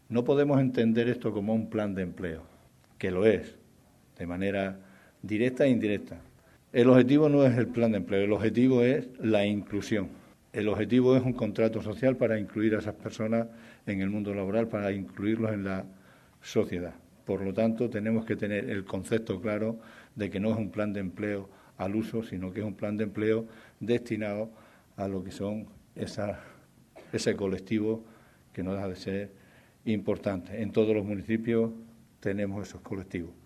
No podemos entender esto como un plan de empleo, que lo es, de manera directa e indirecta. El objetivo no es el plan de empleo, el objetivo es la inclusión. El objetivo es un contrato social para incluir a esas personas en el mundo laboral, para incluirlos en la sociedad. Por lo tanto, tenemos que tener el concepto claro de que no es un plan de empleo al uso, sino que es un plan de empleo destinado a lo que son ese colectivo que no deja de ser importante. En todos los municipios tenemos esos colectivos.